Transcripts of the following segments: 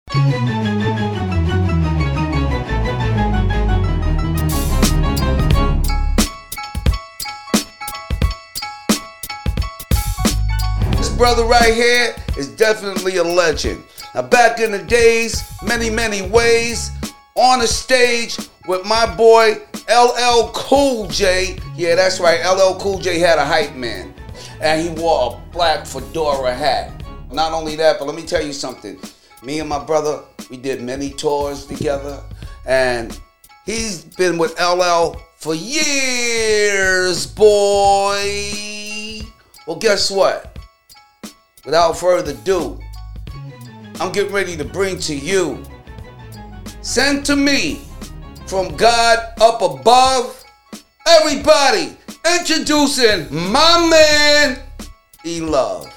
This brother right here is definitely a legend. Now back in the days, many ways, on the stage with my boy LL Cool J. Yeah, that's right, LL Cool J had a hype man. And he wore a black fedora hat. Not only that, but let me tell you something. Me and my brother, we did many tours together. And he's been with LL for years, boy. Well, guess what? Without further ado, I'm getting ready to bring to you, sent to me from God up above, everybody, introducing my man, E-Love.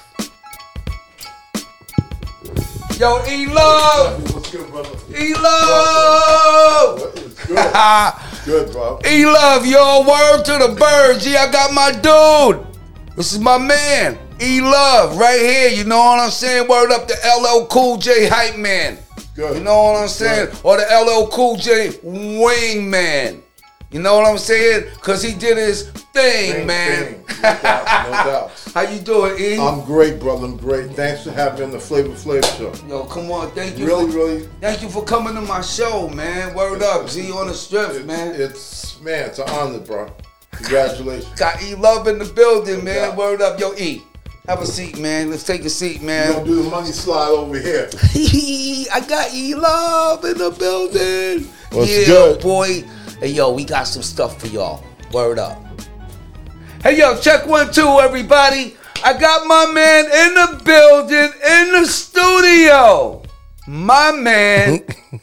Yo, E-Love! What's good, brother? E-Love! What is good? Good, bro. E-Love, yo, word to the birds. Yeah, I got my dude. This is my man, E-Love, right here. You know what I'm saying? Word up to LL Cool J hype man. Good. You know what I'm saying? Good. Or the LL Cool J wingman. You know what I'm saying? Because he did his thing, man. No doubt. How you doing, E? I'm great, brother. I'm great. Thanks for having me on the Flavor Flav show. Yo, come on. Thank you. Really. Thank you for coming to my show, man. Word up. Z on the strip, man. It's an honor, bro. Congratulations. Got E-Love in the building, man. Yeah. Word up. Yo, E, have a seat, man. Let's take a seat, man. We're going to do the money slide over here. I got E-Love in the building. What's good? Boy. Hey, yo, we got some stuff for y'all. Word up. Hey, yo, check 1, 2, everybody. I got my man in the building, in the studio. My man,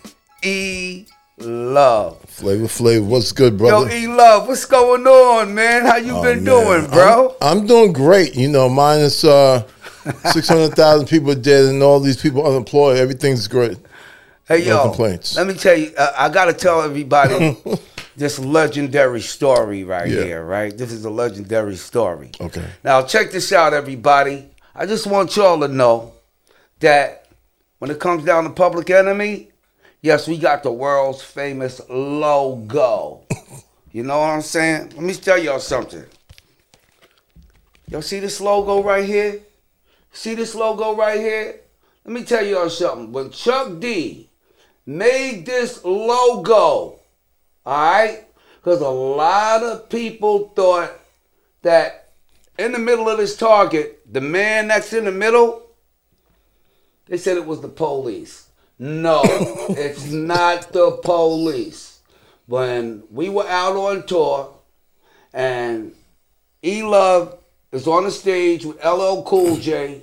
E-Love. Flavor Flav, what's good, brother? Yo, E-Love, what's going on, man? How you been doing, bro? I'm doing great. You know, minus 600,000 people dead and all these people unemployed. Everything's great. Hey, No yo, complaints. let me tell you, I got to tell everybody this legendary story right here, right? This is a legendary story. Okay. Now, check this out, everybody. I just want y'all to know that when it comes down to Public Enemy, yes, we got the world's famous logo. You know what I'm saying? Let me tell y'all something. Y'all see this logo right here? See this logo right here? Let me tell y'all something. When Chuck D made this logo, all right? Because a lot of people thought that in the middle of this target, the man that's in the middle, they said it was the police. No, it's not the police. When we were out on tour and E-Love is on the stage with LL Cool J,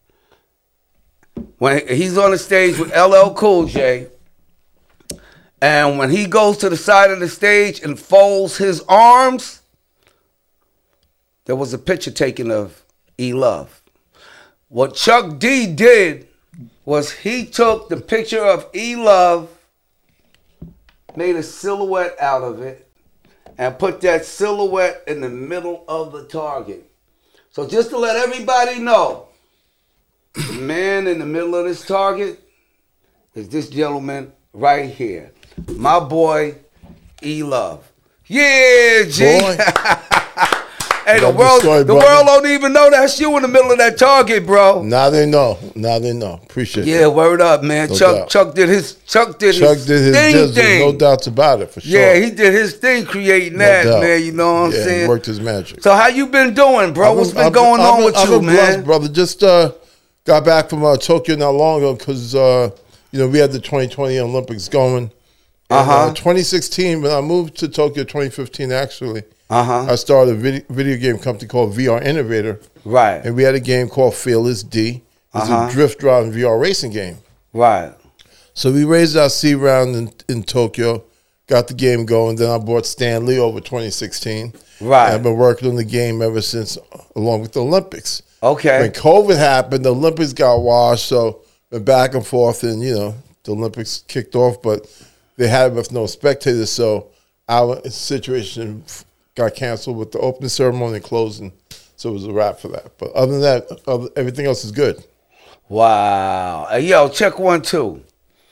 when he's on the stage with LL Cool J, and when he goes to the side of the stage and folds his arms, there was a picture taken of E-Love. What Chuck D did was he took the picture of E-Love, made a silhouette out of it, and put that silhouette in the middle of the target. So just to let everybody know, the man in the middle of this target is this gentleman right here. My boy, E-Love. Yeah, G. Boy. Hey, the Love world, story, the brother. world don't even know that's you in the middle of that target, bro. Now they know. Appreciate it. Yeah, word up, man. No Chuck doubt. did his Chuck did his thing. no doubts about it, for sure. Yeah, he did his thing creating No that, doubt. man. You know what I'm Yeah, saying? he worked his magic. So how you been doing, bro? What's been going on with I've you, been man? blessed, brother. Just got back from Tokyo not long ago because we had the 2020 Olympics going. And, 2016, when I moved to Tokyo, 2015 actually, I started a video game company called VR Innovator. Right. And we had a game called Fearless D. It's a drift driving VR racing game. Right. So we raised our C round in Tokyo, got the game going. Then I bought Stan Lee over 2016. Right. And I've been working on the game ever since, along with the Olympics. Okay. When COVID happened, the Olympics got washed, so went back and forth, and the Olympics kicked off, but they had it with no spectators, so our situation got canceled with the opening ceremony and closing, so it was a wrap for that. But other than that, everything else is good. Wow. Hey, yo, check 1, 2.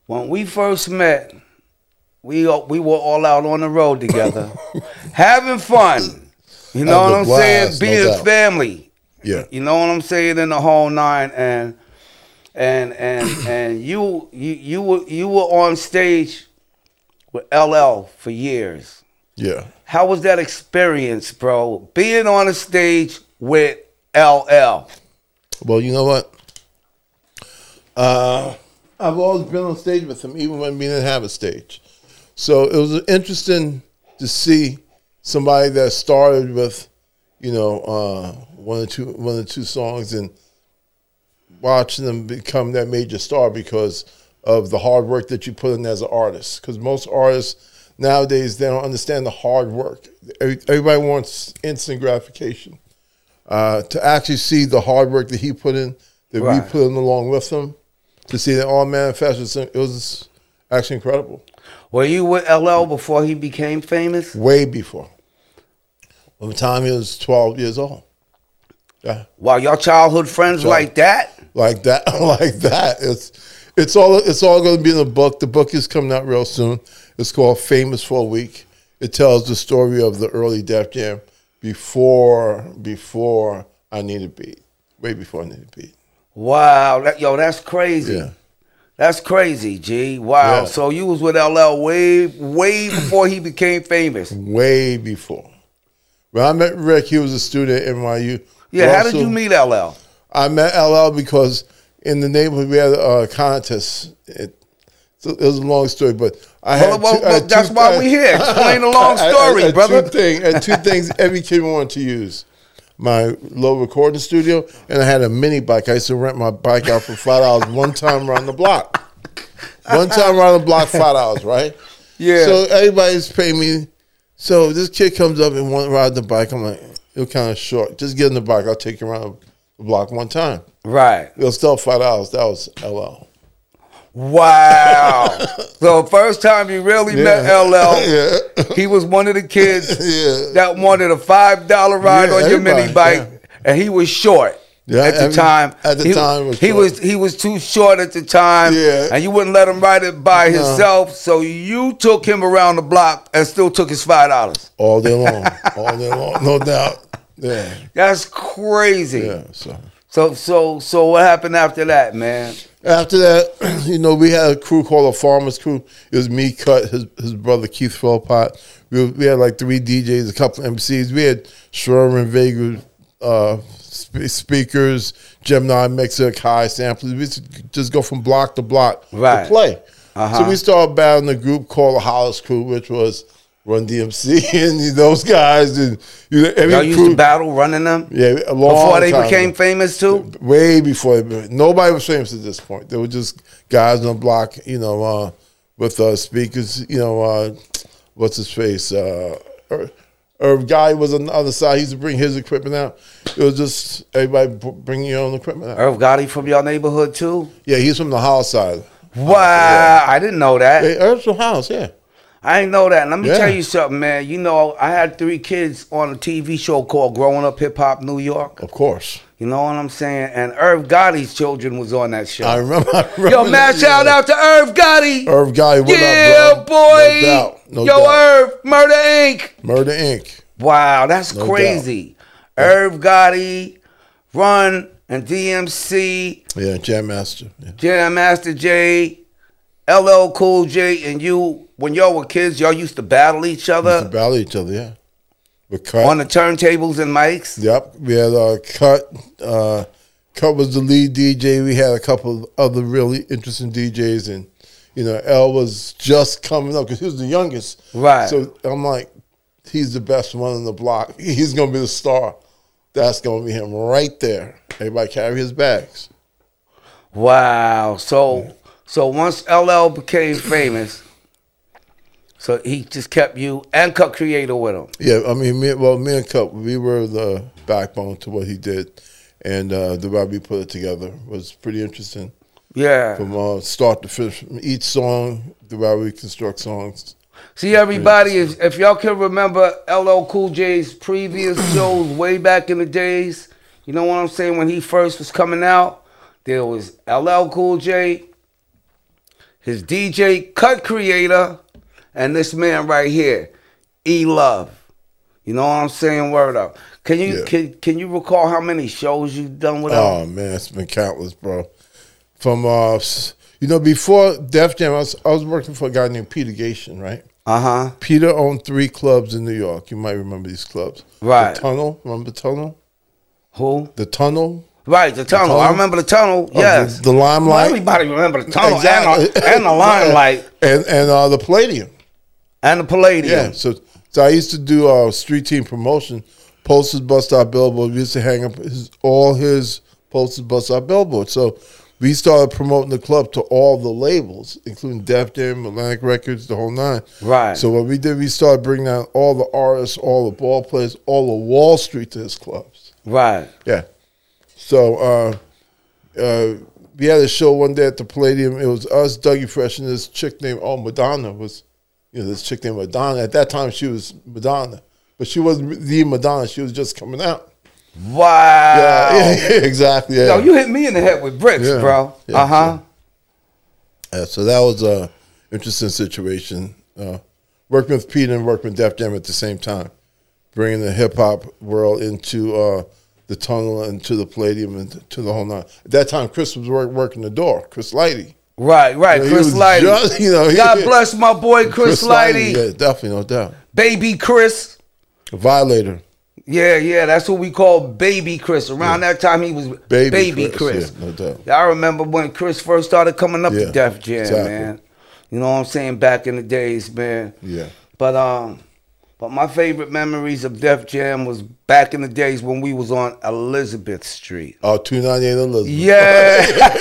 When we first met, we were all out on the road together, having fun. You know what I'm saying? Being family. Yeah. You know what I'm saying? In the whole nine, and you were on stage with LL for years. Yeah. How was that experience, bro? Being on a stage with LL. Well, you know what? I've always been on stage with him, even when we didn't have a stage. So it was interesting to see somebody that started with, one or two songs, and watching them become that major star because of the hard work that you put in as an artist. Because most artists nowadays, they don't understand the hard work. Everybody wants instant gratification. To actually see the hard work that he put in, that we put in along with him, to see that all manifested, it was actually incredible. Were you with LL before he became famous? Way before. By the time he was 12 years old. Yeah. Wow, y'all childhood friends like that? Like that. It's all going to be in the book. The book is coming out real soon. It's called Famous for a Week. It tells the story of the early Def Jam before I Need a Beat. Way before I Need a Beat. Wow, that's crazy. Yeah. That's crazy, G. Wow. Yeah. So you was with LL way before he became famous. Way before. When I met Rick, he was a student at NYU. Yeah, how did you meet LL? I met LL because in the neighborhood we had a contest. It was a long story, but I had that's why we're here. Explain the long story, brother. Two things every kid wanted to use. My little recording studio, and I had a mini bike. I used to rent my bike out for $5 one time around the block. $5, right? Yeah. So everybody's paying me. So this kid comes up and wants to ride the bike. I'm like, you're kind of short. Just get in the bike. I'll take you around the block one time. Right. It was still $5. That was LL. Wow. So first time you really met LL, he was one of the kids that wanted a $5 ride on your mini bike, and he was short at the time. At the time, he was too short at the time, and you wouldn't let him ride it by himself, so you took him around the block and still took his $5. All day long, no doubt. Yeah. That's crazy. Yeah, So what happened after that, man? After that, we had a crew called the Farmers Crew. It was me, Cut, his brother Keith Philpott. We had like 3 DJs, a couple of MCs. We had Sherman, Vega, speakers, Gemini mixer, Kai samplers. We used to just go from block to block to play. So we started battling a group called the Hollis Crew, which was Run DMC and those guys, and every y'all used to battle running them. Yeah, a long before they time became ago. Famous too. Way before nobody was famous at this point. They were just guys on the block, with speakers. What's his face? Irv Guy was on the other side. He used to bring his equipment out. It was just everybody bringing your own equipment out. Irv Gotti from your neighborhood too? Yeah, he's from the Hollis side. Wow, yeah. I didn't know that. Hey, Irv's from Hollis, yeah. I didn't know that. And let me tell you something, man. I had 3 kids on a TV show called Growing Up Hip Hop New York. Of course. You know what I'm saying? And Irv Gotti's children was on that show. I remember Yo, man, shout out to Irv Gotti. Irv Gotti, what up, bro? Boy. No doubt. No Yo, doubt. Irv, Murder Inc. Murder Inc. Wow, that's crazy. Doubt. Irv Gotti, Run, and DMC. Yeah, Jam Master. Yeah. Jam Master Jay, LL Cool J, and you. When y'all were kids, y'all used to battle each other? Used to battle each other, yeah. With Cut. On the turntables and mics? Yep. We had Cut. Cut was the lead DJ. We had a couple of other really interesting DJs. And, L was just coming up because he was the youngest. Right. So I'm like, he's the best one on the block. He's going to be the star. That's going to be him right there. Everybody carry his bags. Wow. So once LL became famous... So he just kept you and Cut Creator with him. Yeah, I mean, me and Cut, we were the backbone to what he did, and the way we put it together was pretty interesting. Yeah, from start to finish, from each song, the way we construct songs. See, everybody, if y'all can remember LL Cool J's previous shows way back in the days, you know what I'm saying? When he first was coming out, there was LL Cool J, his DJ cut creator, and this man right here, E Love. You know what I'm saying? Word up. Can you can you recall how many shows you've done with him? Oh man, it's been countless, bro. From before Def Jam, I was working for a guy named Peter Gation, right? Peter owned 3 clubs in New York. You might remember these clubs. Right. The Tunnel. Remember the Tunnel? Who? The Tunnel. Right, the tunnel. I remember the tunnel. Yes. The Limelight. Well, everybody remember the tunnel Exactly. and the Limelight. And the Palladium. And the Palladium. Yeah. So I used to do street team promotion, posters, bus stop, billboard. We used to hang up all his posters, bus stop, billboard. So we started promoting the club to all the labels, including Def Jam, Atlantic Records, the whole 9. Right. So what we did, we started bringing out all the artists, all the ball players, all of Wall Street to his clubs. Right. Yeah. So we had a show one day at the Palladium. It was us, Dougie Fresh, and this chick named Madonna was, this chick named Madonna. At that time, she was Madonna, but she wasn't the Madonna. She was just coming out. Wow. Yeah, exactly. Yeah. Yo, you hit me in the head with bricks, bro. Yeah, Yeah, so that was a interesting situation. Working with Peter and working with Def Jam at the same time, bringing the hip hop world into the Tunnel and to the Palladium and to the whole 9. At that time, Chris was working the door. Chris Lighty. Right. Chris Lighty. God bless my boy Chris Lighty. Yeah, definitely, no doubt. Baby Chris. Violator. Yeah, that's what we call Baby Chris. Around that time, he was Baby Chris. Yeah, no doubt. I remember when Chris first started coming up to Def Jam, exactly. man. You know what I'm saying? Back in the days, man. Yeah. But my favorite memories of Def Jam was back in the days when we was on Elizabeth Street. Oh, 298 Elizabeth. Yeah.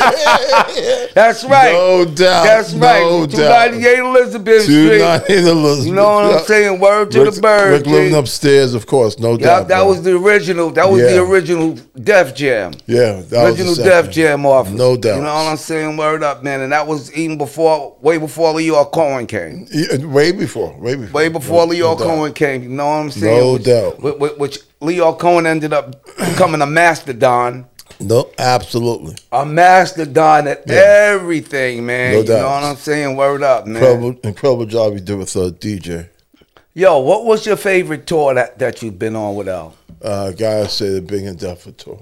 That's right. No doubt. That's right. No 298 Elizabeth Street. 298 Elizabeth. You know what I'm saying? Word to the bird. Rick living upstairs, of course, no doubt. That was the original. That was the original Def Jam. Yeah, that original was the Def Jam office. No doubt. You know what I'm saying? Word up, man. And that was even way before Leo Cohen came. Way before. Way before Leo Cohen came. You know what I'm saying? No doubt. Which Leo Cohen ended up becoming a mastodon. No, absolutely. A mastodon at everything, man. No doubt. You know what I'm saying? Word up, man. Incredible job you did with DJ. Yo, what was your favorite tour that you've been on with L? Gotta say the Big Endeavor tour.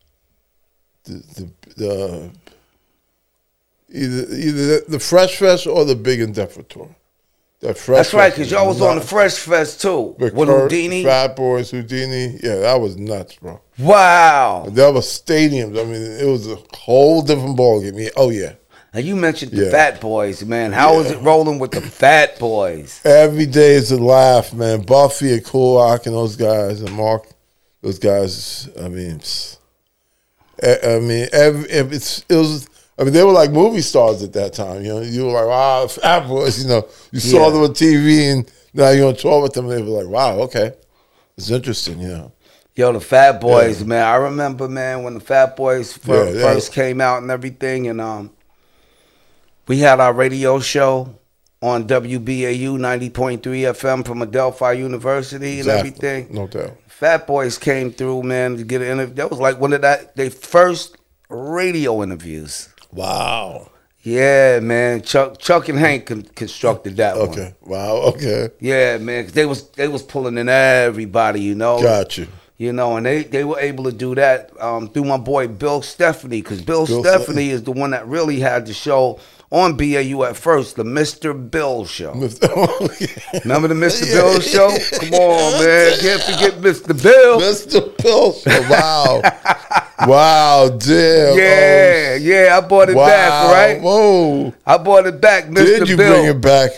Either the Fresh Fest or the Big Endeavor tour. That's right, because y'all was on the Fresh Fest too. With Houdini? Fat Boys, Houdini. Yeah, that was nuts, bro. Wow. There was stadiums. I mean, it was a whole different ballgame. Oh, yeah. Now, you mentioned the Fat Boys, man. How was it rolling with the Fat Boys? Every day is a laugh, man. Buffy and Cool Rock and those guys and Mark, those guys, I mean, they were like movie stars at that time. You know, you were like, wow, Fat Boys. You know, you saw them on TV, and now you're on tour with them. And they were like, wow, okay, it's interesting. You know, yo, the Fat Boys, man. I remember, man, when the Fat Boys first came out and everything, and we had our radio show on WBAU 90.3 FM from Adelphi University and everything. No doubt. Fat Boys came through, man, to get an interview. That was like one of their first radio interviews. Wow. Yeah, man. Chuck and Hank constructed that one. Okay. Wow. Okay. Yeah, man. 'Cause they was pulling in everybody, you know. Got you. You know, and they were able to do that through my boy Bill Stephanie, because Bill Stephanie is the one that really had the show on BAU at first, the Mr. Bill Show. Remember the Mr. Bill Show? Come on, man. Can't forget Mr. Bill. Mr. Bill Show. Wow. Wow, damn. Yeah, I bought it back, right? Whoa. I bought it back, Mr. Bill. Did you bring it back?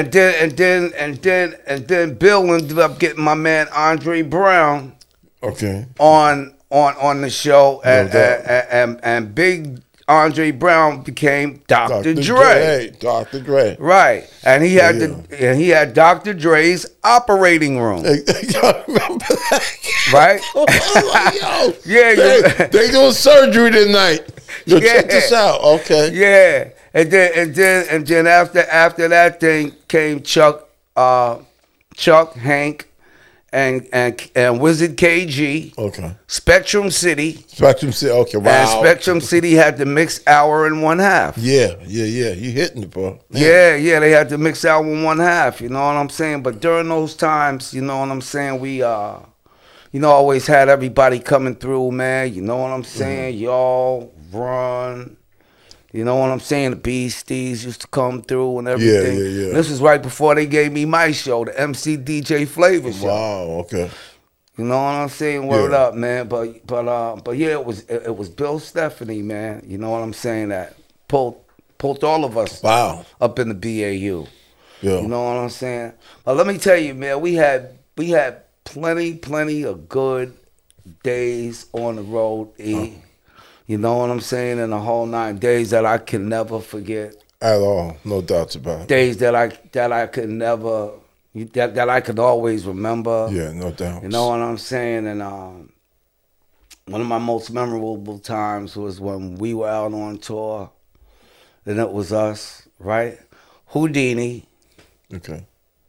And then Bill ended up getting my man Andre Brown on the show, and Big Andre Brown became Dr. Dre. Dr. Dre. Right. And he had Dr. Dre's operating room. I remember that. Right? They doing surgery tonight. Yo, check this out. Okay. Yeah. And then after that thing came Chuck, Hank, and Wizard KG. Okay. Spectrum City. Spectrum City. Okay, wow. And Spectrum City had the mixed hour in one half. Yeah. You hitting it, bro. Man. Yeah, they had the mixed hour in one half. You know what I'm saying? But during those times, you know what I'm saying, we always had everybody coming through, man. You know what I'm saying? Y'all run. You know what I'm saying? The Beasties used to come through and everything. Yeah. This was right before they gave me my show, the MC DJ Flavor show. Wow, okay. You know what I'm saying? Word up, man. But yeah, it was Bill Stephanie, man. You know what I'm saying? That pulled all of us up in the BAU. Yeah. You know what I'm saying? But let me tell you, man, we had plenty of good days on the road, E. You know what I'm saying? In the whole 9 days that I can never forget. At all, no doubts about it. Days that I could never, that I could always remember. Yeah, no doubt. You know what I'm saying? And one of my most memorable times was when we were out on tour. And it was us, right? Houdini. Okay.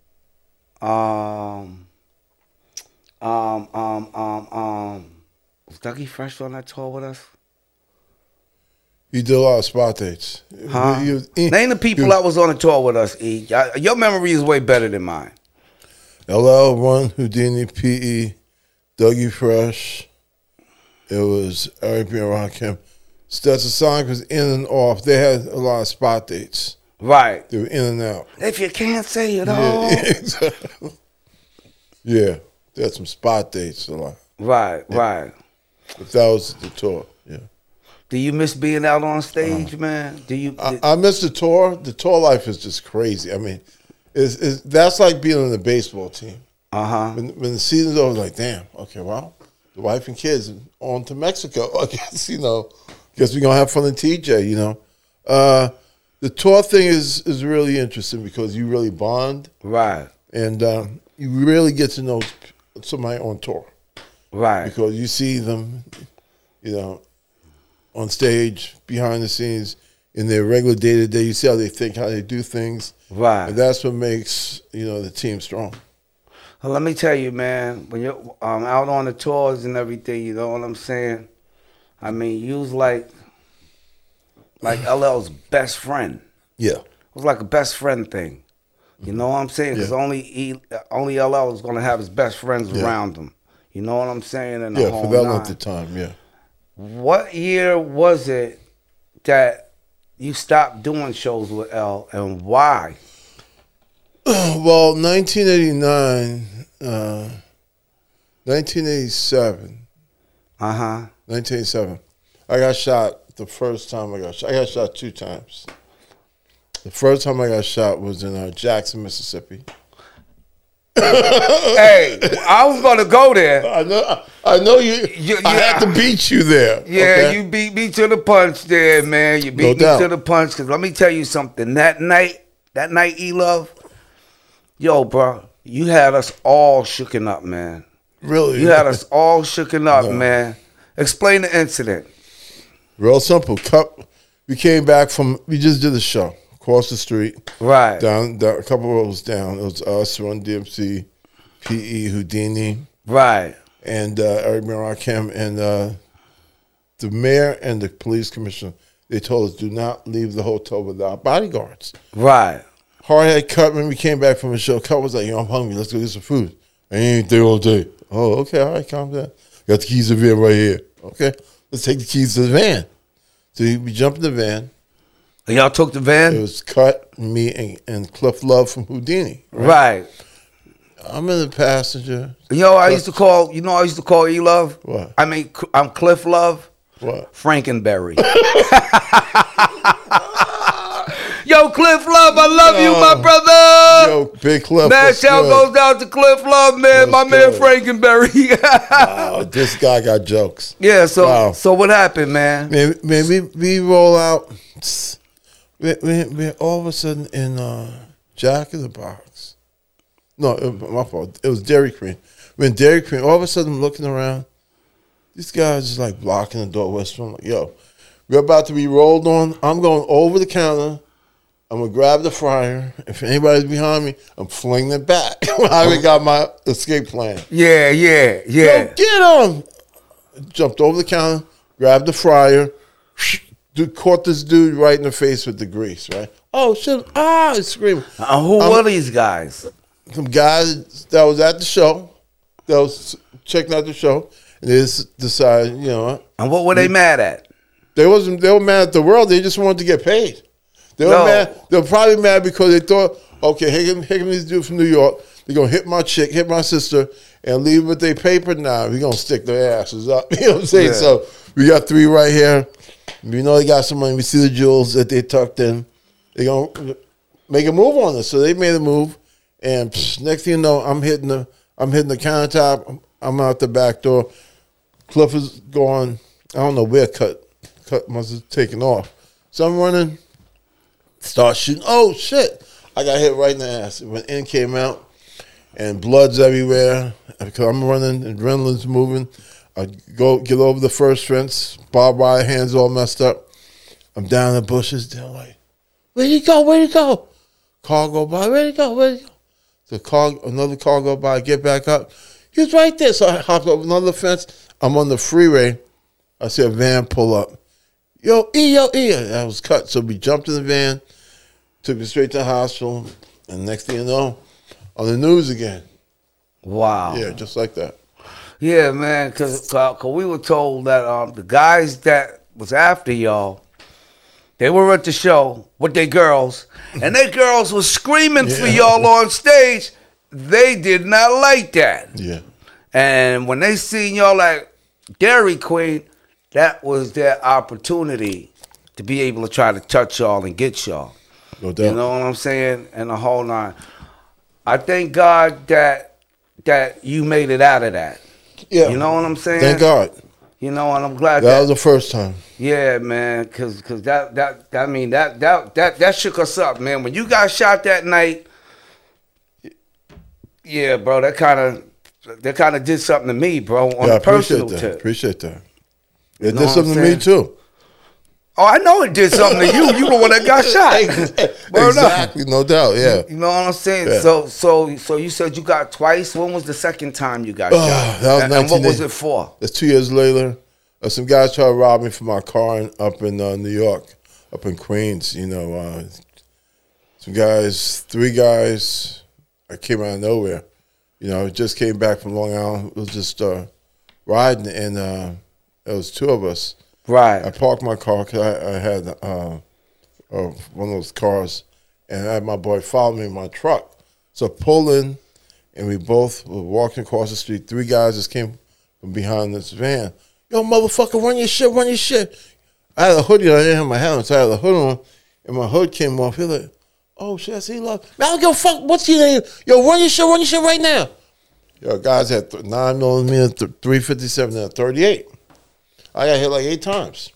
Was Dougie Fresh on that tour with us? You did a lot of spot dates. Huh? Name the people that was on the tour with us, E. Your memory is way better than mine. LL, Run, Houdini, P.E., Dougie Fresh. It was Eric B. and Rakim. Stetson Sonic was in and off. They had a lot of spot dates. Right. They were in and out. If you can't say it all. Yeah, exactly. Yeah, they had some spot dates a lot. Right. But that was the tour, yeah. Do you miss being out on stage, man? Do you? I miss the tour. The tour life is just crazy. I mean, that's like being on the baseball team. When the season's over, like, damn, okay, well, the wife and kids on to Mexico. I guess, guess we're going to have fun in TJ, The tour thing is really interesting because you really bond. Right. And you really get to know somebody on tour. Right. Because you see them, on stage, behind the scenes, in their regular day-to-day. You see how they think, how they do things. Right. And that's what makes, the team strong. Well, let me tell you, man, when you're out on the tours and everything, you know what I'm saying? I mean, you was like LL's best friend. Yeah. It was like a best friend thing. You know what I'm saying? Because only LL is going to have his best friends around him. You know what I'm saying? And for that length of time, yeah. What year was it that you stopped doing shows with L, and why? Well, 1989, 1987. 1987. I got shot the first time I got shot. I got shot 2 times. The first time I got shot was in Jackson, Mississippi. Hey, I was gonna go there. I know you. I had to beat you there. Yeah, okay? You beat me to the punch there, man. You beat me to the punch. Because let me tell you something. That night, E-Love, yo, bro, you had us all shooken up, man. Really? You had us all shooken up, man. Explain the incident. Real simple. We came back we just did a show. Across the street, right? Down a couple rows down. It was us, Run DMC, P.E., Houdini, right? And Eric B. and Rakim, and the mayor and the police commissioner. They told us, do not leave the hotel without bodyguards. Right. Hardhead Cut, when we came back from the show, Cut was like, I'm hungry. Let's go get some food. I ain't there all day. Oh, okay, all right, calm down. Got the keys to the van right here. Okay, let's take the keys to the van. So we jumped in the van. Y'all took the van? It was Cut, me, and Cliff Love from Houdini. Right. I'm in the passenger. I used to call E-Love. What? I mean, I'm Cliff Love. What? Frankenberry. Yo, Cliff Love, I love you, my brother. Yo, Big Cliff. Man, shout goes out to Cliff Love, man. My man Frankenberry. Wow, this guy got jokes. Yeah, so what happened, man? Man, we roll out. We're all of a sudden in Jack in the Box. No, my fault. It was Dairy Queen. We're in Dairy Queen. All of a sudden, I'm looking around. These guys just like blocking the door. I'm like, yo, we're about to be rolled on. I'm going over the counter I'm going to grab the fryer. If anybody's behind me, I'm flinging it back. I already got my escape plan. Yeah. Go get him! Jumped over the counter, grabbed the fryer, caught this dude right in the face with the grease, right? Oh, shit. He's screaming. Who were these guys? Some guys that was at the show, that was checking out the show, and they just decided, And what were they mad at? They were mad at the world. They just wanted to get paid. They were mad. They were probably mad because they thought, okay, here come these dudes from New York. They're going to hit my chick, hit my sister, and leave with their paper. Nah, we're going to stick their asses up. You know what I'm saying? Yeah. So we got 3 right here. We know they got some money. We see the jewels that they tucked in. They're going to make a move on us. So they made a move. And next thing you know, I'm hitting the countertop. I'm out the back door. Cliff is going, I don't know where cut must have taken off. So I'm running. Start shooting. Oh, shit. I got hit right in the ass. When in came out, and blood's everywhere. Because I'm running, adrenaline's moving. I get over the first fence. Barbed wire, hands all messed up. I'm down in the bushes. They're like, where'd he go? Where'd he go? Car go by. Where'd he go? Where'd he go? Another car go by. I get back up. He was right there. So I hopped over another fence. I'm on the freeway. I see a van pull up. Yo, E. I was cut. So we jumped in the van. Took me straight to the hospital, and next thing you know, on the news again. Wow. Yeah, just like that. Yeah, man, because we were told that the guys that was after y'all, they were at the show with their girls, and their girls were screaming for y'all on stage. They did not like that. Yeah. And when they seen y'all at Dairy Queen, that was their opportunity to be able to try to touch y'all and get y'all. No doubt. You know what I'm saying? And the whole nine. I thank God that you made it out of that. Yeah. You know what I'm saying? Thank God. You know, and I'm glad that was the first time. Yeah, man, because that shook us up, man. When you got shot that night, yeah, bro, that kind of did something to me, bro, on a personal tip. Appreciate that. It did something to me too. Oh, I know it did something to you. You the one that got shot. Exactly, no doubt. Yeah. You know what I'm saying? Yeah. So you said you got twice. When was the second time you got shot? That was and what was it for? That's 2 years later. Some guys tried to rob me for my car up in New York, up in Queens. Some guys, 3 guys. I came out of nowhere. Just came back from Long Island. It was just riding, and it was 2 of us. Right. I parked my car because I had one of those cars, and I had my boy follow me in my truck. So I pulled in, and we both were walking across the street. 3 guys just came from behind this van. Yo, motherfucker, run your shit. I had a hoodie on. I didn't have my hat on, so I had a hood on, and my hood came off. He like, oh, shit, I see love. Man, I don't give a fuck. What's your name? Yo, run your shit right now. Yo, guys had 9mm, 357, and 38. I got hit like 8 times.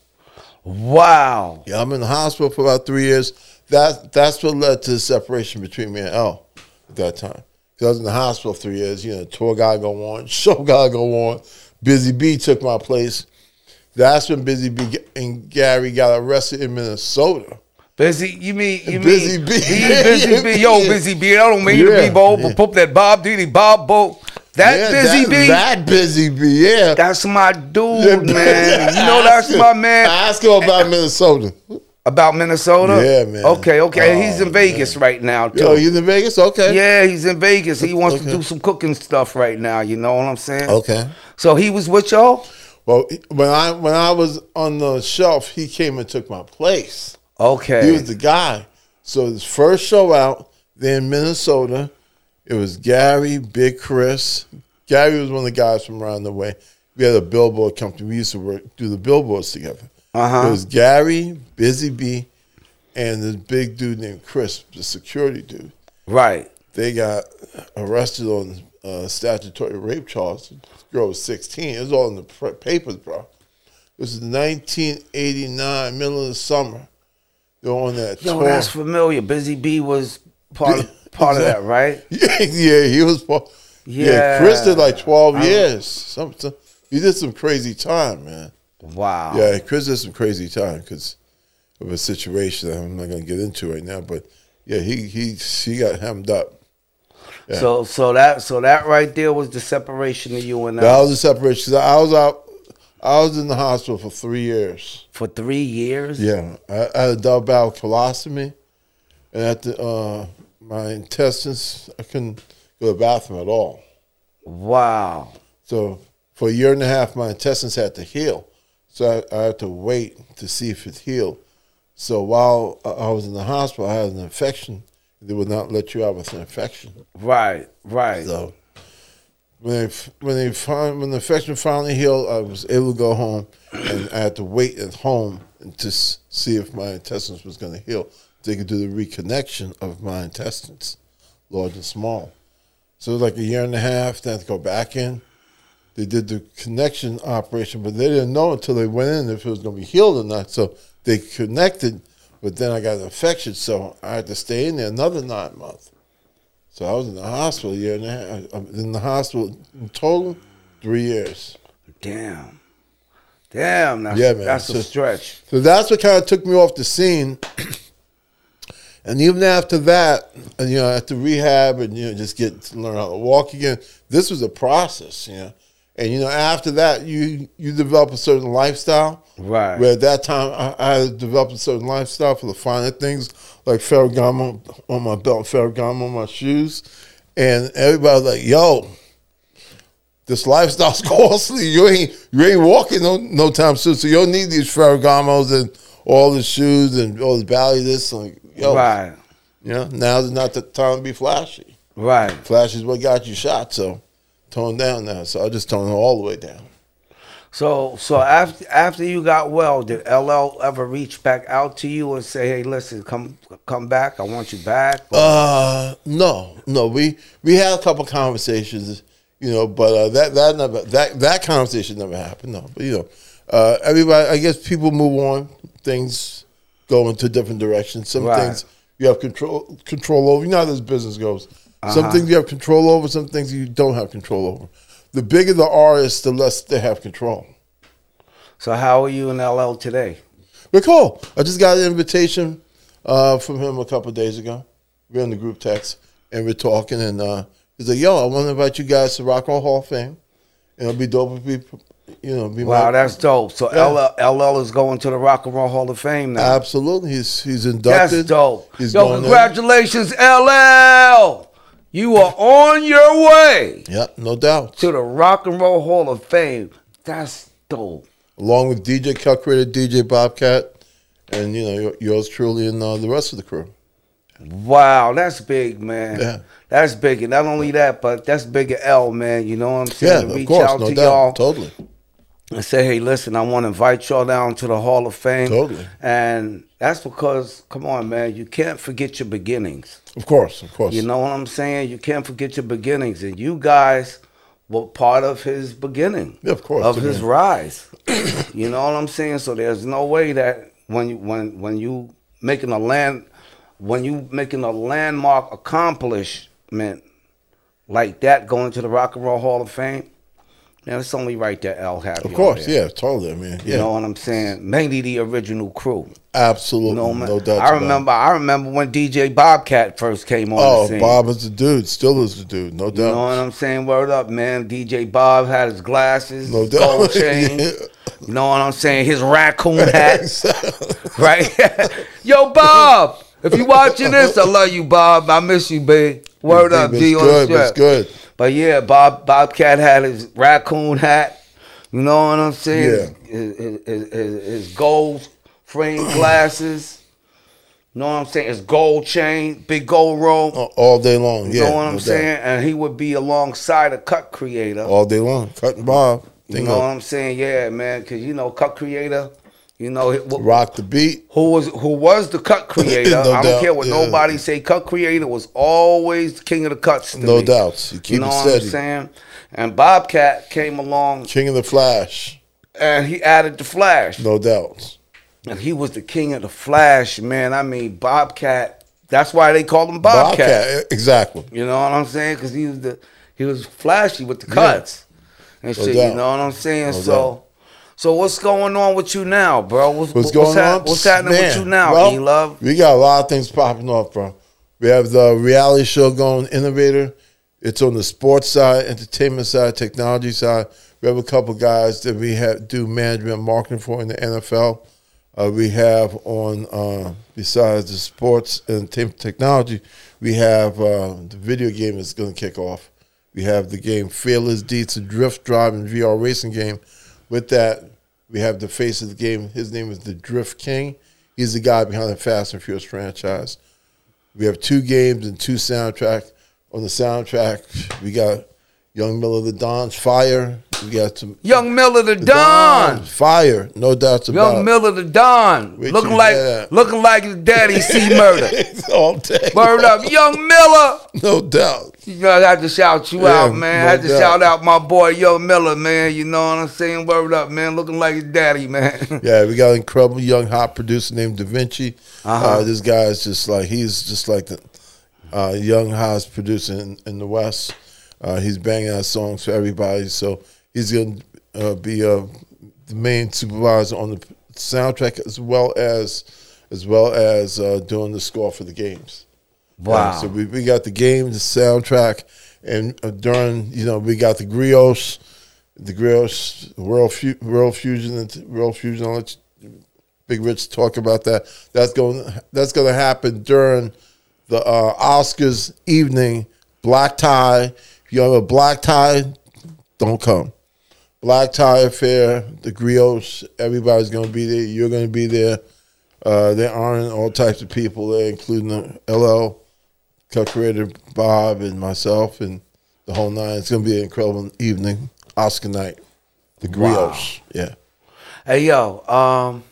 Wow. Yeah, I'm in the hospital for about 3 years. That's what led to the separation between me and L at that time. Because I was in the hospital 3 years. Tour guy go on, show guy go on. Busy B took my place. That's when Busy B and Gary got arrested in Minnesota. Busy B. Busy B. Busy B. Yo, Busy B. I don't mean to be bold, but put that Bob Diddy Bob Bo. Busy B. That Busy B, yeah. That's my dude, man. That's my man. Ask him about Minnesota. About Minnesota? Yeah, man. Okay. He's in Vegas right now, too. Yo, he's in Vegas? Okay. Yeah, he's in Vegas. He wants to do some cooking stuff right now. You know what I'm saying? Okay. So he was with y'all? Well, when I was on the shelf, he came and took my place. Okay. He was the guy. So his first show out, there in Minnesota, it was Gary, Big Chris. Gary was one of the guys from around the way. We had a billboard company. We used to do the billboards together. Uh-huh. It was Gary, Busy B, and this big dude named Chris, the security dude. Right. They got arrested on statutory rape charge. The girl was 16. It was all in the papers, bro. This is 1989, middle of the summer. They were on that tour. That's familiar. Busy B was part of that, right? Yeah, he was part. Yeah, Chris did like 12 years. He did some crazy time, man. Wow. Yeah, Chris did some crazy time because of a situation that I'm not going to get into right now. But yeah, she got hemmed up. Yeah. So that right there was the separation of you and That was the separation. I was in the hospital for 3 years. For 3 years? Yeah, I had a double bowel colostomy, and at the my intestines, I couldn't go to the bathroom at all. Wow. So for a year and a half, my intestines had to heal. So I had to wait to see if it healed. So while I was in the hospital, I had an infection. They would not let you out with an infection. Right. So when the infection finally healed, I was able to go home, and I had to wait at home to see if my intestines was going to heal. They could do the reconnection of my intestines, large and small. So it was like a year and a half. Then I had to go back in. They did the connection operation, but they didn't know until they went in if it was going to be healed or not. So they connected, but then I got an infection, so I had to stay in there another 9 months. So I was in the hospital a year and a half. I'm in the hospital in total 3 years. Damn, that's, yeah, man. That's a stretch. So that's what kind of took me off the scene. And even after that, and, after rehab and, just get to learn how to walk again, this was a process, And, after that, you develop a certain lifestyle. Right. Where at that time, I had developed a certain lifestyle for the finer things, like Ferragamo on my belt, Ferragamo on my shoes. And everybody was like, yo, this lifestyle's costly. You ain't walking no time soon, so you don't need these Ferragamos and all the shoes and all the value this. Like, yo, right. Now's not the time to be flashy. Right. Flashy is what got you shot, so tone down now. So I just toned it all the way down. So after you got well, did LL ever reach back out to you and say, "Hey, listen, come back. I want you back"? No. We had a couple conversations, but that conversation never happened. No, but everybody. I guess people move on. Things go into different directions. Some things you have control over. You know how this business goes. Some things you have control over. Some things you don't have control over. The bigger the artist, the less they have control. So how are you in LL today? We're cool. I just got an invitation from him a couple of days ago. We're in the group text, and we're talking, and he's like, yo, I want to invite you guys to Rock and Roll Hall of Fame. And it'll be dope if be wow, that's dope. So yeah. LL is going to the Rock and Roll Hall of Fame now. Absolutely. He's inducted. That's dope. He's congratulations, LL. You are on your way. Yep, no doubt. To the Rock and Roll Hall of Fame. That's dope. Along with DJ Cut Creator, DJ Bobcat, and yours truly and the rest of the crew. Wow, that's big, man. Yeah. That's big. And not only that, but that's big at L, man. You know what I'm saying? Yeah, to of course, out no to doubt. y'all Totally. And say, hey, listen, I want to invite y'all down to the Hall of Fame. Totally. And that's because, come on, man, you can't forget your beginnings. Of course. You know what I'm saying? You can't forget your beginnings. And you guys were part of his beginning. Yeah, of course. Of his rise. You know what I'm saying? So there's no way that when you making a landmark accomplishment like that, going to the Rock and Roll Hall of Fame, man, it's only right that L have you. Of course, yeah, totally, man. Yeah. You know what I'm saying? Mainly the original crew. Absolutely, no doubt. I remember when DJ Bobcat first came on the scene. Bob is the dude, still is the dude, no doubt. You know what I'm saying? Word up, man. DJ Bob had his glasses, no doubt. Gold chain. Yeah. You know what I'm saying? His raccoon hat. Right? Yo, Bob, if you watching this, I love you, Bob. I miss you, babe. Word up, G on the strap. It's good. But yeah, Bobcat had his raccoon hat. You know what I'm saying? Yeah. His gold frame glasses. You know what I'm saying? His gold chain, big gold rope. All day long, yeah. You know what I'm saying? And he would be alongside a Cut Creator. All day long, Cutting Bob. You know what I'm saying? Yeah, man. Because, Cut Creator, Rock the Beat. Who was the Cut Creator. No I don't doubt, care what nobody say. Cut Creator was always the king of the cuts to me. No doubt. You keep it steady. What I'm saying? And Bobcat came along. King of the Flash. And he added the Flash. No doubt. And he was the king of the Flash, man. I mean, Bobcat. That's why they called him Bobcat. Exactly. You know what I'm saying? Because he was flashy with the cuts and shit. You know what I'm saying? So what's going on with you now, bro? What's going on? What's happening Man, with you now, well, E-Love? We got a lot of things popping off, bro. We have the reality show going, Innovator. It's on the sports side, entertainment side, technology side. We have a couple guys that we do management and marketing for in the NFL. We have on, besides the sports and technology, we have the video game that's going to kick off. We have the game Fearless Deeds, a drift driving VR racing game. With that, we have the face of the game. His name is the Drift King. He's the guy behind the Fast and Furious franchise. We have 2 games and 2 soundtracks. On the soundtrack, we got Young Miller the Don's Fire. We got some Young Miller the Don. Fire, no doubts about it. Young Miller the Don. Looking like his daddy see murder. All day. Word up, Young Miller. No doubt. You know, I had to shout you out, man. I had to shout out my boy Young Miller, man. You know what I'm saying? Word up, man. Looking like his daddy, man. Yeah, we got an incredible young hot producer named Da Vinci. This guy is he's just like the young hottest producer in the West. He's banging out songs for everybody, so he's going to be the main supervisor on the soundtrack as well as doing the score for the games. Wow! So we got the game, the soundtrack, and during we got the Grioche, World Fusion. I'll let Big Rich talk about that. That's going to happen during the Oscars evening. Black tie. If you have a black tie, don't come. Black tie affair, the Grioche, everybody's going to be there. You're going to be there. They're honoring all types of people there, including the LL, co-creator Bob, and myself, and the whole nine. It's going to be an incredible evening, Oscar night. The Grioche, yeah. Hey, yo,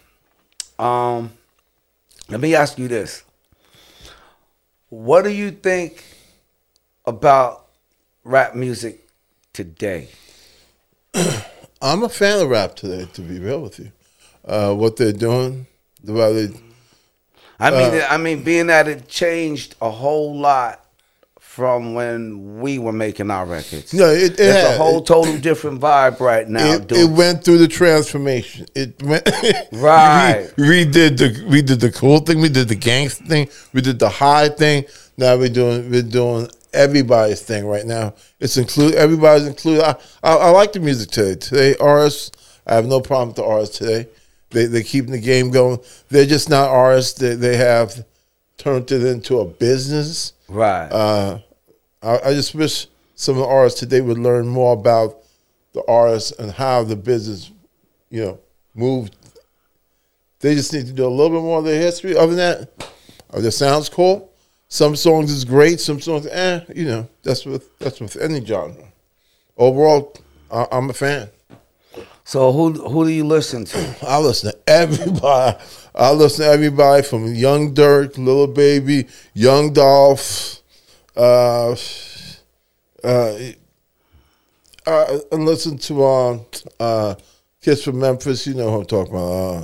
let me ask you this. What do you think about rap music today? I'm a fan of rap today, to be real with you. What they're doing, the way they... I mean, being that it changed a whole lot from when we were making our records. No, it's a whole total different vibe right now. It went through the transformation. It went right. we did the cool thing. We did the gangster thing. We did the high thing. Now we're doing everybody's thing right now. Everybody's included. I like the music today. Today, artists, I have no problem with the artists today. They're keeping the game going. They're just not artists. They have turned it into a business. Right. I just wish some of the artists today would learn more about the artists and how the business, moved. They just need to do a little bit more of their history. Other than that, the sounds cool. Some songs is great. Some songs, that's with any genre. Overall, I'm a fan. So who do you listen to? I listen to everybody. I listen to everybody from Young Dirk, Lil Baby, Young Dolph. I listen to Kids from Memphis. You know who I'm talking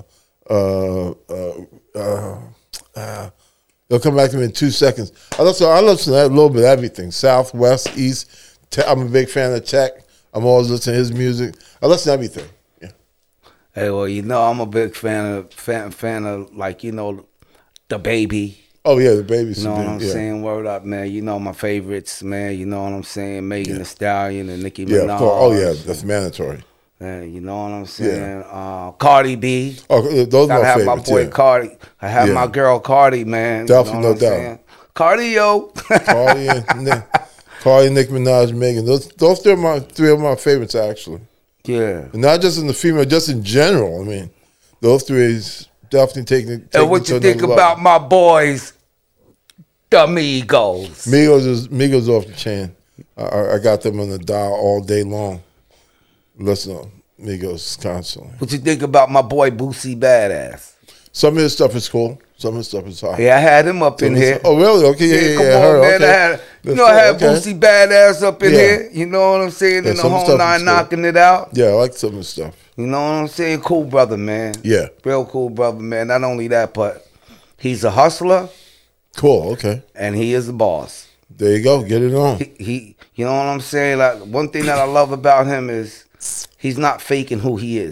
about. They'll come back to me in 2 seconds. I listen to a little bit of everything. Southwest, East. I'm a big fan of Tech. I'm always listening to his music. I listen to everything. Yeah. Hey, well, I'm a big fan of like the Baby. Oh yeah, the Baby's. You know what I'm saying? Word up, man. You know my favorites, man. You know what I'm saying? Megan Thee Stallion and Nicki Minaj. Yeah, of course. Oh yeah, that's mandatory. You know what I'm saying? Yeah. Cardi B. Oh, those are my favorites. I have my boy Cardi. I have my girl Cardi, man. Definitely, no doubt. Cardio. Cardi, Nicki Minaj, Megan. Those three of my favorites, actually. Yeah. And not just in the female, just in general. I mean, those three is definitely taking and what you think about my boys, the Migos? Migos off the chain. I got them on the dial all day long. Listen to Migos constantly. What you think about my boy Boosie Badass? Some of his stuff is cool. Some of his stuff is hot. Yeah, I had him up in here. Oh, really? Okay, yeah. Come on, man. Okay. I had Boosie Badass up in here. You know what I'm saying? Yeah, in the whole nine, knocking it out. Yeah, I like some of his stuff. You know what I'm saying? Cool brother, man. Yeah. Real cool brother, man. Not only that, but he's a hustler. Cool, okay. And he is a boss. There you go. Get it on. He you know what I'm saying? Like, one thing that I love about him is he's not faking who he is.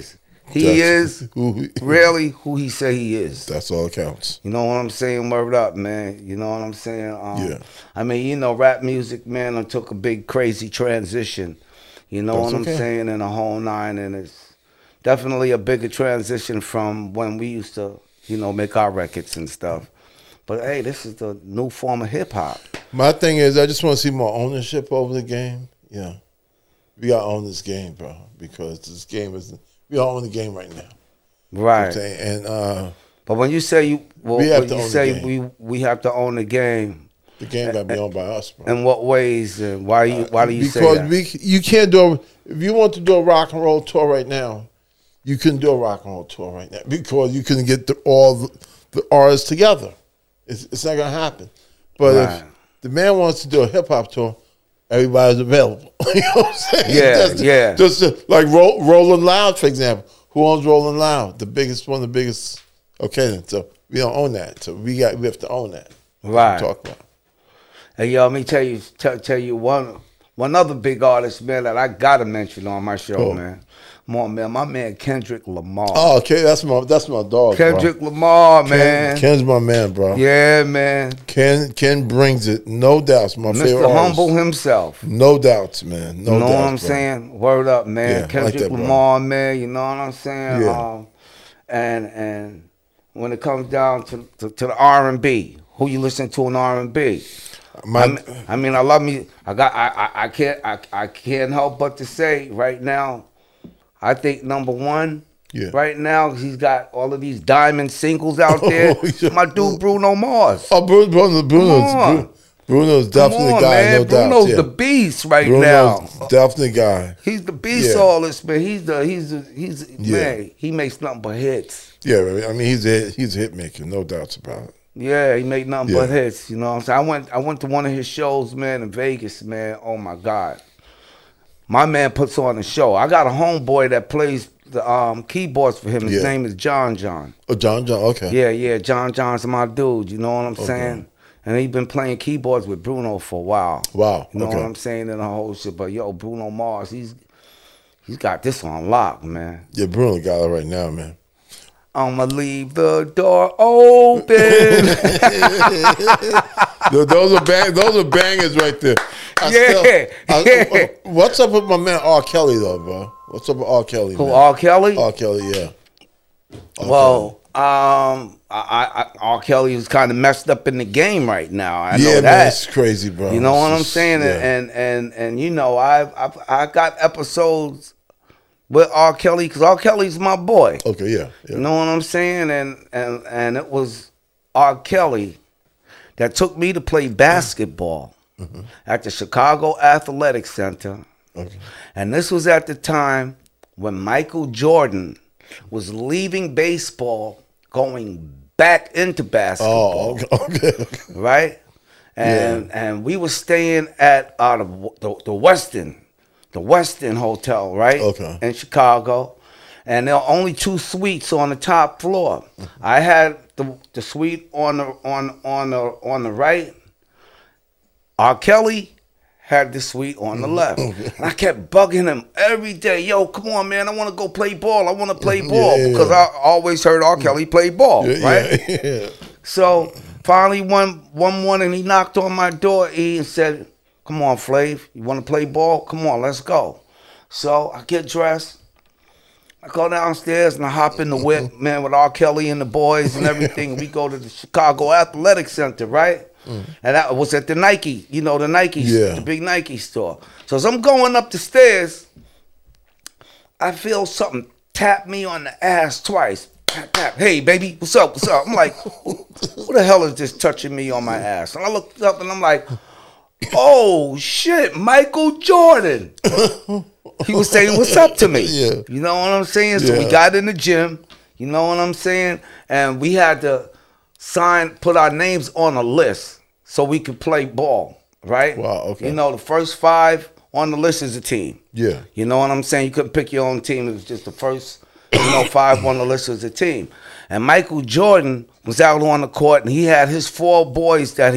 He is really who he say he is. That's all that counts. You know what I'm saying? Word up, man. You know what I'm saying? Yeah. I mean, you know, rap music, man, I took a big crazy transition. You know That's what okay. I'm saying? In the whole nine, and it's definitely a bigger transition from when we used to, you know, make our records and stuff. But hey, this is the new form of hip hop. My thing is, I just want to see more ownership over the game. Yeah, we gotta own this game, bro, because this game is we all own the game right now. Right. You know what I'm saying? And But when you say you, well, We have when to you own the say game. we have to own the game. the game gotta be owned by us, bro. In what ways and why do you say Because that? you can't do if you want to do a rock and roll tour right now, you couldn't do a rock and roll tour right now because you couldn't get all the artists together. It's not gonna happen. But Right. if the man wants to do a hip hop tour, everybody's available. You know what I'm saying? Yeah. Just like Rolling Loud, for example. Who owns Rolling Loud? One of the biggest. Okay, then. So we don't own that. So we have to own that. That's what Right. we talk about. Hey, yo, let me tell you one other big artist, man, that I gotta mention on my show, Cool. man. Come on, man, my man Kendrick Lamar. Oh, okay, that's my dog. Kendrick Lamar, bro. man. Ken's my man, bro. Yeah, man. Ken brings it, no doubts. My favorite Mr. artist. Humble himself. No doubts, man. No You know doubts, what I'm bro. saying? Word up, man. Yeah, I like Kendrick that, bro. Lamar, man. You know what I'm saying? Yeah. And when it comes down to the R&B, who you listen to in R&B? I mean, I love me. I can't help but to say right now, I think number one. Yeah. Right now, he's got all of these diamond singles out there. Yeah. My dude Bruno Mars. Oh, Bruno's definitely Come on, the guy, man. no Bruno's doubt. the beast right Bruno's now. definitely the guy. He's the beast, Yeah. all this, man. He's Yeah. man. He makes nothing but hits. Yeah, I mean he's a hit maker, no doubts about it. Yeah, he made nothing but Yeah. hits. You know what I'm saying? I went to one of his shows, man, in Vegas, man. Oh my God. My man puts on a show. I got a homeboy that plays the keyboards for him. His Yeah. name is John. Oh, John, okay. Yeah, John's my dude. You know what I'm saying? And he been playing keyboards with Bruno for a while. Wow, You know okay. what I'm saying? In the whole shit. But yo, Bruno Mars, he's got this on lock, man. Yeah, Bruno got it right now, man. I'ma leave the door open. Those are bangers right there. Yeah. What's up with my man R. Kelly though, bro? What's up with R. Kelly? Who, man? R. Kelly? R. Kelly, yeah. Well, R. Kelly is kind of messed up in the game right now. I know Yeah, man, that. it's crazy, bro. You know what I'm It's just- saying? yeah. And you know, I got episodes with R. Kelly because R. Kelly's my boy. Okay, yeah. You know what I'm saying? And it was R. Kelly that took me to play basketball at the Chicago Athletic Center. Okay. And this was at the time when Michael Jordan was leaving baseball, going back into basketball. Oh, okay. Right? And we were staying at the Westin Hotel, right? Okay. In Chicago. And there were only 2 suites on the top floor. I had the suite on the right. R. Kelly had the suite on the left. And I kept bugging him every day. Yo, come on, man. I want to go play ball. I want to play ball. Yeah. Because I always heard R. Kelly play ball, Yeah, right? yeah. So finally one morning he knocked on my door, and said, come on, Flav, you want to play ball? Come on, let's go. So I get dressed. I go downstairs and I hop in the whip, man, with R. Kelly and the boys and everything. We go to the Chicago Athletic Center, right? And that was at the Nike, the Nike, Yeah. the big Nike store. So as I'm going up the stairs, I feel something tap me on the ass twice. Tap, tap. Hey, baby, what's up? What's up? I'm like, who the hell is this touching me on my ass? And I looked up and I'm like, oh, shit, Michael Jordan. He was saying, what's up to me? Yeah. You know what I'm saying? So we Yeah. got in the gym. You know what I'm saying? And we had to put our names on a list so we could play ball, right? Wow, okay. The first 5 on the list is a team. Yeah. You know what I'm saying? You couldn't pick your own team. It was just the first, 5 on the list as a team. And Michael Jordan was out on the court, and he had his 4 boys that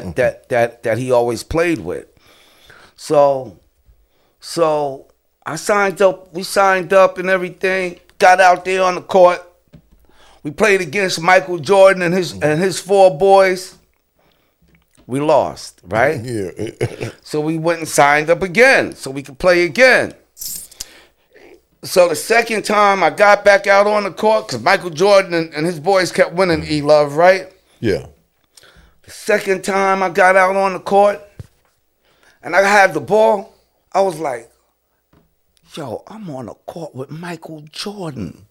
he always played with. So I signed up. We signed up and everything. got out there on the court. We played against Michael Jordan and his 4 boys. We lost, right? Yeah. So we went and signed up again so we could play again. So the second time I got back out on the court, because Michael Jordan and his boys kept winning E-Love, right? Yeah. The second time I got out on the court and I had the ball, I was like, yo, I'm on the court with Michael Jordan.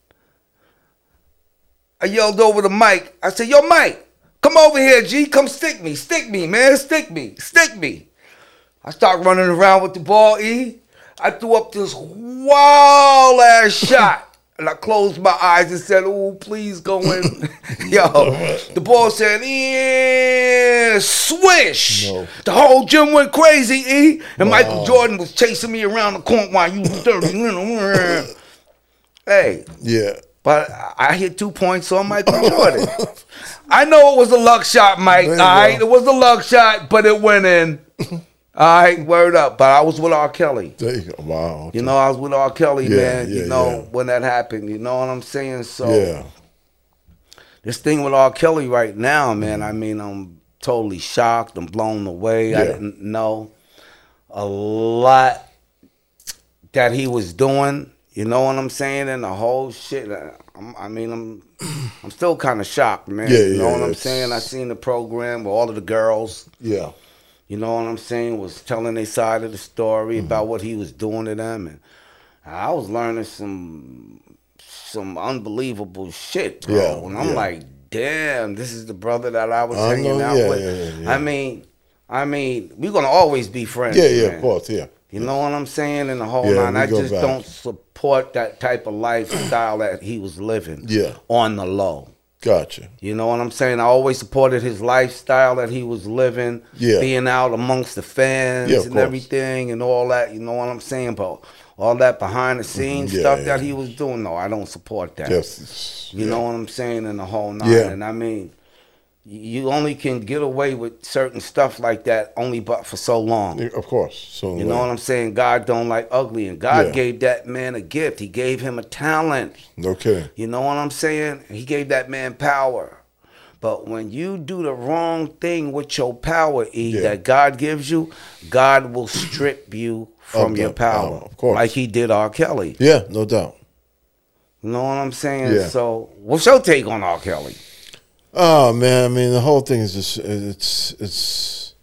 I yelled over the mic. I said, yo, Mike, come over here, G. Come stick me. Stick me, man. Stick me. Stick me. I start running around with the ball, E. I threw up this wild-ass shot. And I closed my eyes and said, oh, please go in. Yo, the ball said, yeah, swish. No. The whole gym went crazy, E. And Michael Jordan was chasing me around the court while you was dirty. Hey. Yeah. But I hit 2 points on Michael Jordan. I know it was a luck shot, Mike. All right, it was a luck shot, but it went in. All right, word up. But I was with R. Kelly. There you go. Wow. Okay. You know, I was with R. Kelly, man. Yeah, you know, when that happened. You know what I'm saying? So, yeah. this thing with R. Kelly right now, man, I mean, I'm totally shocked. I'm blown away. I didn't know a lot that he was doing. You know what I'm saying? And the whole shit. I'm still kind of shocked, man. Yeah, you know yeah, what I'm saying? I seen the program with all of the girls. Yeah. You know what I'm saying? Was telling their side of the story about what he was doing to them, and I was learning some unbelievable shit, bro. Yeah, and I'm like, damn, this is the brother that I was hanging out with. Yeah. I mean, we're gonna always be friends. Yeah, man. of course, yeah. You know what I'm saying? And the whole Yeah, line. we I go just back. don't support that type of lifestyle that he was living. Yeah. On the low. Gotcha. You know what I'm saying? I always supported his lifestyle that he was living, being out amongst the fans and course. everything and all that. You know what I'm saying? But all that behind the scenes stuff that he was doing, no, I don't support that. Yes. You know what I'm saying? And the whole nine. Yeah. And I mean, you only can get away with certain stuff like that only but for so long. Of course. So You know what I'm saying? God don't like ugly, and God Yeah. gave that man a gift. He gave him a talent. No kidding. You know what I'm saying? He gave that man power. But when you do the wrong thing with your power, that God gives you, God will strip you from your power. Of course. Like he did R. Kelly. Yeah, no doubt. You know what I'm saying? Yeah. So what's your take on R. Kelly? Oh man, I mean the whole thing is just it's.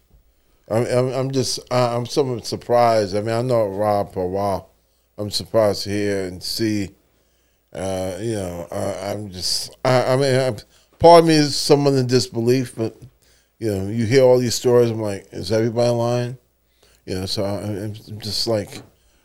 I'm somewhat surprised. I mean, I know Rob for a while. I'm surprised to hear and see. I'm just. I mean, part of me is somewhat in disbelief, but you hear all these stories. I'm like, is everybody lying? So I'm just like,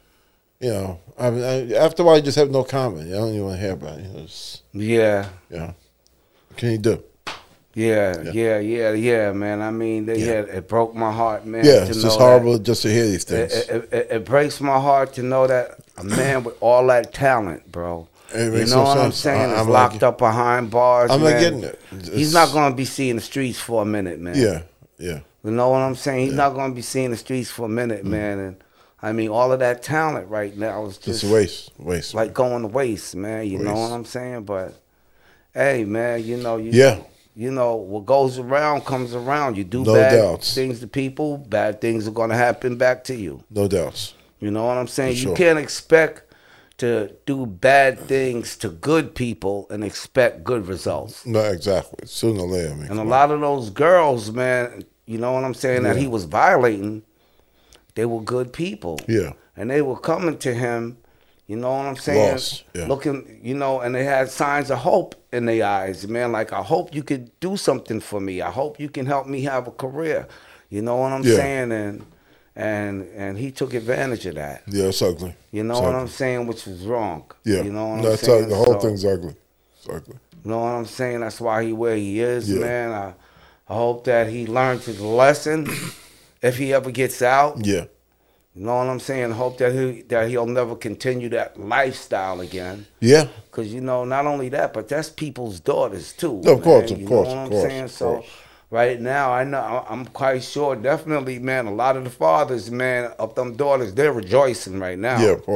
after a while, I just have no comment. I don't even want to hear about it. Yeah. What can you do? Yeah, man. I mean, it broke my heart, man. Yeah, it's just horrible just to hear these things. It breaks my heart to know that a man with all that talent, bro. It You makes know no what I'm sense. saying? Is I'm locked like- up behind bars. I'm man. not getting it. He's not going to be seeing the streets for a minute, man. Yeah. You know what I'm saying? He's not going to be seeing the streets for a minute, man. And I mean, all of that talent right now is It's just a waste. like going to waste, man. You know what I'm saying? But hey, man, you know what goes around comes around. You do No bad doubts. things to people, bad things are going to happen back to you. No doubts. You know what I'm saying? For sure. You can't expect to do bad things to good people and expect good results. No, exactly. Sooner or later, man. And a lot of those girls, man, you know what I'm saying, that he was violating, they were good people. Yeah. And they were coming to him, you know what I'm saying? Lost, yeah. Looking, and they had signs of hope in their eyes, man. Like, I hope you could do something for me. I hope you can help me have a career. You know what I'm saying? And he took advantage of that. Yeah, it's ugly. You know what I'm saying? Which was wrong. Yeah. You know what No, I'm it's saying? ugly. The whole So, thing's ugly. It's ugly. you know what I'm saying? That's why he where he is, Yeah. man. I hope that he learns his lesson if he ever gets out. Yeah. You know what I'm saying? Hope that he'll never continue that lifestyle again. Yeah. Because, not only that, but that's people's daughters, too. Of course, man. of You course, know what of I'm course, saying? of So course. right now, I'm quite sure, definitely, man, a lot of the fathers, man, of them daughters, they're rejoicing right now. Yeah, of course.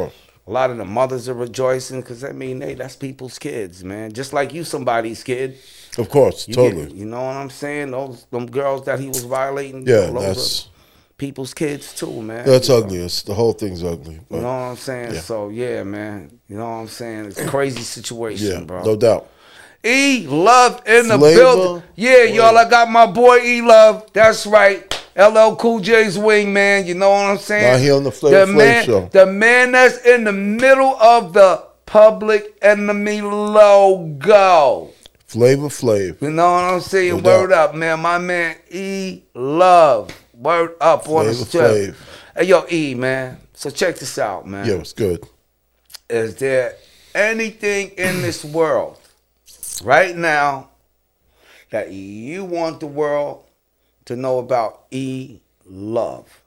A lot of the mothers are rejoicing because, I mean, that's people's kids, man. Just like you somebody's kid. Of course, totally. You know what I'm saying? Them girls that he was violating. Yeah, those that's... are people's kids too, man. That's ugly. The whole thing's ugly. You know what I'm saying? Yeah. So, yeah, man. You know what I'm saying? It's a crazy situation, bro. No doubt. E-Love in the Flavor. building. Yeah, y'all, I got my boy E-Love. That's right. LL Cool J's wingman. You know what I'm saying? Now he on the Flavor Flav show. The man that's in the middle of the Public Enemy logo. Flavor Flav. You know what I'm saying? No Word up, man. My man E-Love. Word up on the strip. Hey, yo, E, man. So check this out, man. Yeah, it's good. Is there anything in this world right now that you want the world to know about E-Love?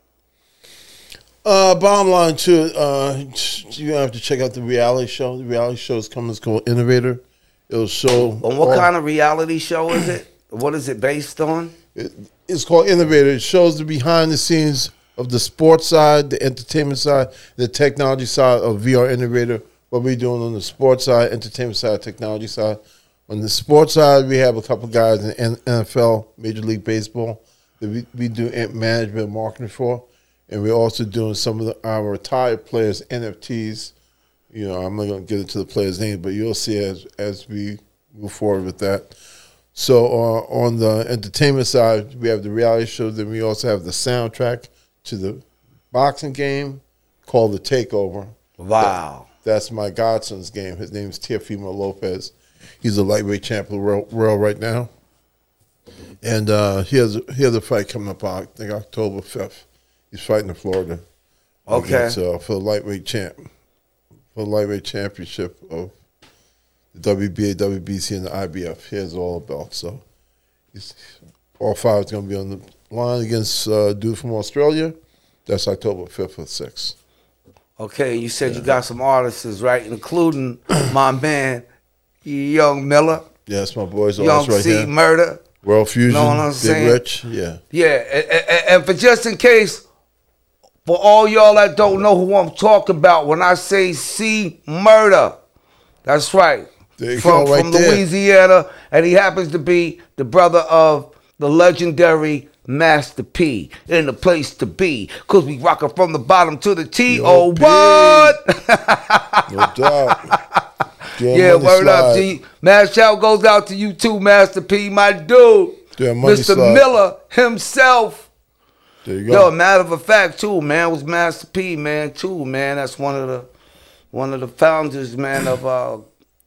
Bottom line, too, you have to check out the reality show. The reality show is coming. It's called Innovator. It'll show... And what kind of reality show is it? What is it based on? It's called Innovator. It shows the behind the scenes of the sports side, the entertainment side, the technology side of VR Innovator. What we're doing on the sports side, entertainment side, technology side. On the sports side, we have a couple guys in NFL, Major League Baseball, that we do management and marketing for. And we're also doing some of our retired players' NFTs. You know, I'm not going to get into the players' names, but you'll see as we move forward with that. So on the entertainment side, we have the reality show. Then we also have the soundtrack to the boxing game called The Takeover. Wow. That's my godson's game. His name is Teofimo Lopez. He's a lightweight champion of the world right now. And he has a fight coming up, I think, October 5th. He's fighting in Florida. Okay. For the lightweight championship of the WBA, WBC, and the IBF. He has all the belts. So all five is going to be on the line against a dude from Australia. That's October 5th or 6th. Okay, you said you got some artists, right? Including my man, Young Miller. Yeah, that's my boy's Young artist right C here. Murder. World Fusion, know what I'm Big saying? Rich, yeah. Yeah, and for just in case, for all y'all that don't know who I'm talking about, when I say C Murder, that's right. There you go, right from there. Louisiana, and he happens to be the brother of the legendary Master P, in the place to be, cause we rockin' from the bottom to the T. Oh, what? No doubt. Yeah, word up, G. Mad shout goes out to you too, Master P, my dude. Mr. Slide. Miller himself. There you go. Yo, matter of fact, too, man, was Master P, man, too, man. That's one of the founders, man, of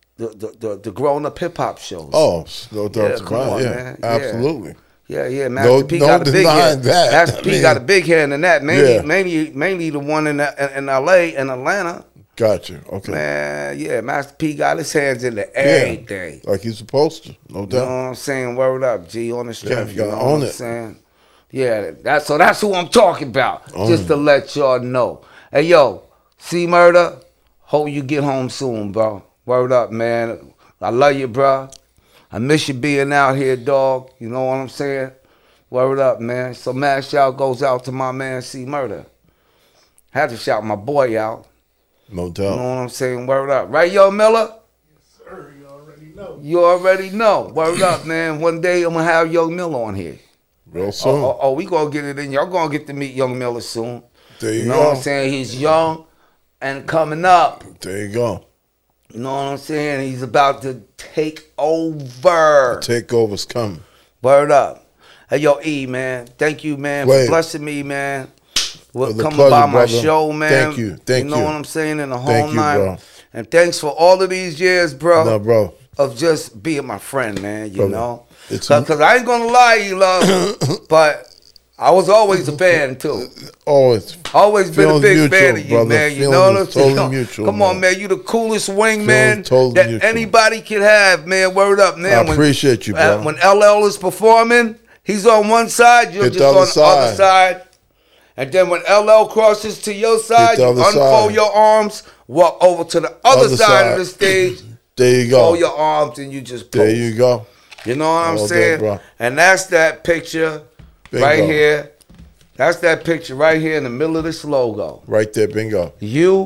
the grown up hip hop shows. Oh, no doubt Yeah, about come on, it. man. Yeah, absolutely. Yeah, Master P got a big hand. That. Master P got a big hand in that. Mainly, Yeah. mainly the one in LA and Atlanta. Gotcha. Okay. Man, yeah, Master P got his hands into everything. Like he's supposed to, no You doubt. know what I'm saying? Word up, G, on the strip. Yeah, you you gotta know own what I'm it. saying? Yeah, that's who I'm talking about. Own Just to let y'all know. Hey, yo, C Murder, hope you get home soon, bro. Word up, man. I love you, bro. I miss you being out here, dog. You know what I'm saying? Word up, man. So mad shout goes out to my man C Murder. Had to shout my boy out. No You doubt. know what I'm saying? Word up. Right, yo, Miller? Yes, sir. You already know. You already know. Word up, man. One day I'm going to have Young Miller on here. Real soon. We going to get it in. Y'all going to get to meet Young Miller soon. There you know go. what I'm saying? He's young and coming up. There you go. You know what I'm saying? He's about to take over. Takeover's coming. Word up. Hey, yo, E, man. Thank you, man, Wait. for blessing me, man. With Coming pleasure, by my brother. show, man. Thank you. Thank you. know you. what I'm saying? In the whole Thank you, night. bro. And thanks for all of these years, bro. No, bro. Of just being my friend, man, you Brother, know? it's- Because I ain't going to lie, you love, but I was always a fan, too. Always. Always been a Feelings big mutual, fan of you, brother. man. You Feelings know what I'm saying? totally mutual, Come on, man. You the coolest wingman Feelings totally that mutual. anybody can have, man. Word up, man. I appreciate you, bro. When LL is performing, he's on one side, you're Hit just the on other the other side. side. And then when LL crosses to your side, the you other unfold side. your arms, walk over to the other side of the stage, There you go. fold your arms, and you just pose. There you go. You know what I'm All day, saying? bro. And that's that picture Bingo. right here. That's that picture right here in the middle of this logo. Right there, bingo. You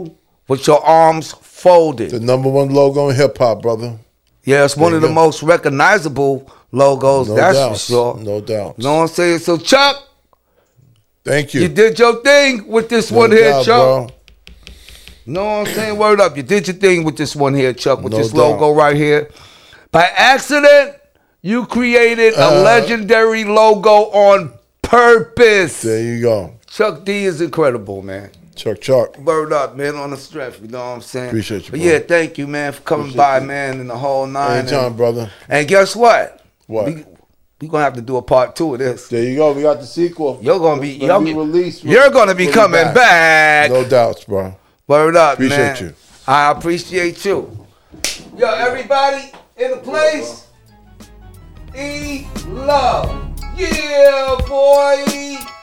with your arms folded. The number one logo in hip hop, brother. Yeah, it's one There of you the go. most recognizable logos, No that's doubt. for sure. No doubt. You know what I'm saying? So, Chuck, Thank you. you did your thing with this No one here, doubt, Chuck. bro. You know what I'm saying? Word up. You did your thing with this one here, Chuck, with No this doubt. logo right here. By accident, you created a legendary logo on purpose. There you go. Chuck D is incredible, man. Chuck. Word up, man, on the strength. You know what I'm saying? Appreciate you, But bro. yeah, thank you, man, for coming Appreciate by, you. man, and the whole nine. Anytime, brother. And guess what? What? We gonna have to do a part 2 of this. There you go. We got the sequel. You're gonna be, When we release, you're gonna be we'll coming back. No doubts, bro. Word up, Appreciate man. you. I appreciate you. Yo, everybody in the place, eat love. Yeah, boy.